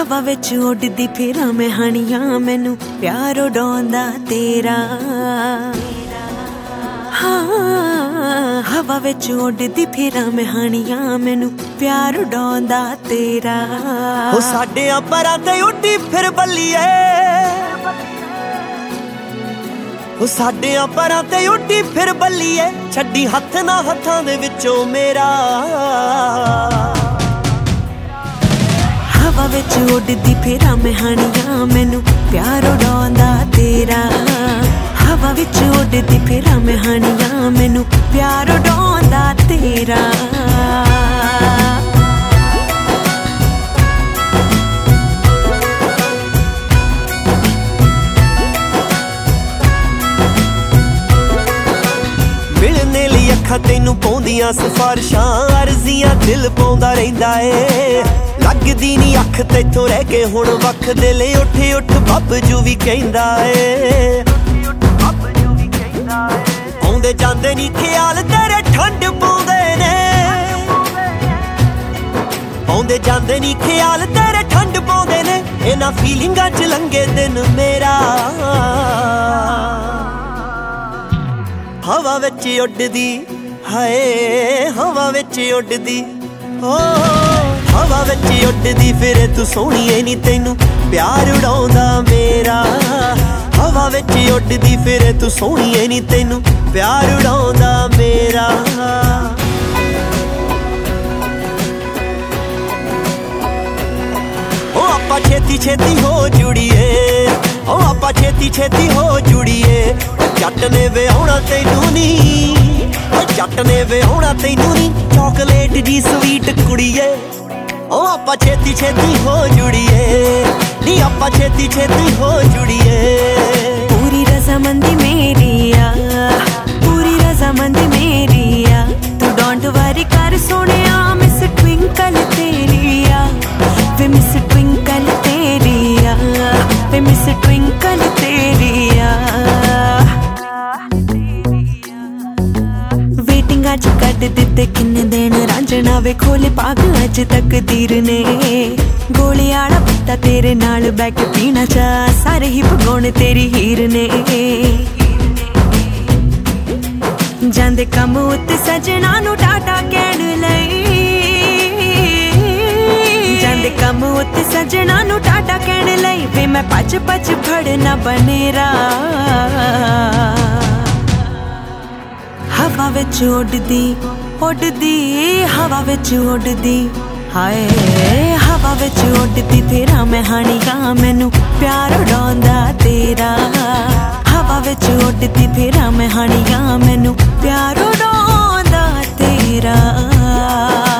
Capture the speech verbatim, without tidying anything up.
ਹਵਾ ਵਿੱਚ ਉੱਡਦੀ ਫਿਰਾਂ ਮੈਂ ਹਾਣੀਆਂ, ਮੈਨੂੰ ਪਿਆਰ ਉਡਾਉਂਦਾ ਤੇਰਾ। ਹਾਂ ਹਵਾ ਵਿੱਚ ਉੱਡਦੀ ਫਿਰਾਂ ਮੈਂ ਹਾਣੀਆਂ, ਮੈਨੂੰ ਪਿਆਰ ਉਡਾਉਂਦਾ ਤੇਰਾ। ਉਹ ਸਾਡੇ ਪਰਾਂ ਤੇ ਉੱਡੀ ਫਿਰ ਬੱਲੀਏ, ਉਹ ਸਾਡੇ ਪਰਾਂ ਤੇ ਉੱਡੀ ਫਿਰ ਬੱਲੀਏ, ਛੱਡੀ ਹੱਥ ਨਾ ਹੱਥਾਂ ਦੇ ਵਿੱਚੋਂ ਮੇਰਾ। ਹਵਾ ਵਿੱਚ ਉੱਡਦੀ ਫਿਰਾਂ ਮੈਂ ਹਾਣੀਆਂ, ਮੈਨੂੰ ਪਿਆਰ ਉਡਾਉਂਦਾ ਤੇਰਾ। ਹਵਾ ਵਿੱਚ ਉੱਡਦੀ ਫਿਰਾਂ ਮੈਂ ਹਾਣੀਆਂ, ਮੈਨੂੰ ਪਿਆਰ ਉਡਾਉਂਦਾ ਤੇਰਾ। ਮਿਲਣੇ ਲਈ ਅੱਖਾਂ ਤੈਨੂੰ ਪਾਉਂਦੀਆਂ ਸਿਫਾਰਿਸ਼ਾਂ, ਅਰਜ਼ੀਆਂ ਦਿਲ ਪਾਉਂਦਾ ਰਹਿੰਦਾ ਏ। ਲੱਗਦੀ ਨੀ ਅੱਖ ਤੈਥੋਂ ਰਹਿ ਕੇ ਹੁਣ ਵੱਖ, ਦਿਲ ਉੱਠ ਉੱਠ ਬੱਬਜੂ ਵੀ ਕਹਿੰਦਾ ਏ। ਆਉਂਦੇ ਜਾਂਦੇ ਨੀ ਖਿਆਲ ਤੇਰੇ ਠੰਡ ਪਾਉਂਦੇ ਨੇ, ਆਉਂਦੇ ਜਾਂਦੇ ਨੀ ਖਿਆਲ ਤੇਰੇ ਠੰਡ ਪਾਉਂਦੇ ਨੇ। ਇਹਨਾਂ ਫੀਲਿੰਗਾਂ ਚ ਲੰਘੇ ਦਿਨ ਮੇਰਾ। ਹਵਾ ਵਿੱਚ ਉੱਡਦੀ ਹਾਏ, ਹਵਾ ਵਿੱਚ ਉੱਡਦੀ ਓ, ਹਵਾ ਵਿੱਚ ਉੱਡਦੀ ਫਿਰੇ ਤੂੰ ਸੋਹਣੀਏ ਨੀ, ਤੈਨੂੰ ਪਿਆਰ ਉਡਾਉਂਦਾ ਮੇਰਾ। ਹਵਾ ਵਿੱਚ ਉੱਡਦੀ ਫਿਰੇ ਤੂੰ ਸੋਹਣੀਏ ਨੀ, ਤੈਨੂੰ ਪਿਆਰ ਉਡਾਉਂਦਾ ਮੇਰਾ। ਓ ਆਪਾਂ ਛੇਤੀ ਛੇਤੀ ਹੋ ਜੁੜੀਏ, ਓ ਆਪਾਂ ਛੇਤੀ ਛੇਤੀ ਹੋ ਜੁੜੀਏ। ਜੱਟ ਨੇ ਵਿਆਹੁਣਾ ਤੈਨੂੰ ਨੀ, ਜੱਟ ਨੇ ਵਿਆਹੁਣਾ ਤੈਨੂੰ ਨੀ, ਚਾਕਲੇਟ ਜੀ ਸਵੀਟ ਕੁੜੀਏ। ਓ ਆਪਾਂ ਛੇਤੀ ਛੇਤੀ ਹੋ ਜੁੜੀਏ ਨੀ, ਆਪਾਂ ਛੇਤੀ ਛੇਤੀ ਹੋ ਜੁੜੀਏ। ਪੂਰੀ ਰਜ਼ਾਮੰਦੀ ਮੇਰੀ ਆ, ਪੂਰੀ ਰਜ਼ਾਮੰਦੀ ਮੇਰੀ ਆ, ਤੂੰ ਡੋਂਟ ਵਰੀ ਕਰ ਸੋਹਣਿਆ। ਮਿਸ ਟਵਿੰਕਲ ਤੇਰੀ ਆ ਵੇ, ਮਿਸ ਟਵਿੰਕਲ ਤੇਰੀ ਆ ਵੇ, ਮਿਸ ਟਵਿੰਕਲ ਤੇਰੀ ਆ। ਵੇਟਿੰਗਾਂ ਚ ਕੱਢ ਦਿੱਤੇ ਕਿੰਨੇ ਦਿਨ ਰਾਂਝਣਾ ਵੇ, ਖੋਲੇ ਪਾਗ ਅੱਜ ਤਕਦੀਰ ਨੇ। ਗੋਲੀ ਆਲਾ ਪੱਤਾ ਤੇਰੇ ਨਾਲ ਬਹਿ ਕੇ ਪੀਣਾ ਚਾਹ, ਸਾਰੇ ਹੀ ਭਗਾਉਣ ਤੇਰੀ ਹੀਰ ਨੇ। ਜਾਂਦੇ ਕੰਮ ਉੱਤੇ ਸਜਣਾ ਨੂੰ ਟਾਟਾ ਕਹਿਣ ਲਈ, ਜਾਂਦੇ ਕੰਮ ਉੱਤੇ ਸਜਣਾ ਨੂੰ ਟਾਟਾ ਕਹਿਣ ਲਈ ਵੇ, ਮੈਂ ਭੱਜ ਭੱਜ ਫੜਨਾ ਬਨੇਰਾ। ਹਵਾ ਵਿੱਚ ਉੱਡਦੀ ਉੱਡਦੀ, ਹਵਾ ਵਿੱਚ ਉੱਡਦੀ ਹਾਏ, ਹਵਾ ਵਿੱਚ ਉੱਡਦੀ ਫਿਰਾਂ ਮੈਂ ਹਾਣੀਆਂ, ਮੈਨੂੰ ਪਿਆਰ ਉਡਾਉਂਦਾ ਤੇਰਾ। ਹਵਾ ਵਿੱਚ ਉੱਡਦੀ ਫਿਰਾਂ ਮੈਂ ਹਾਣੀਆਂ, ਮੈਨੂੰ ਪਿਆਰ ਉਡਾਉਂਦਾ ਤੇਰਾ।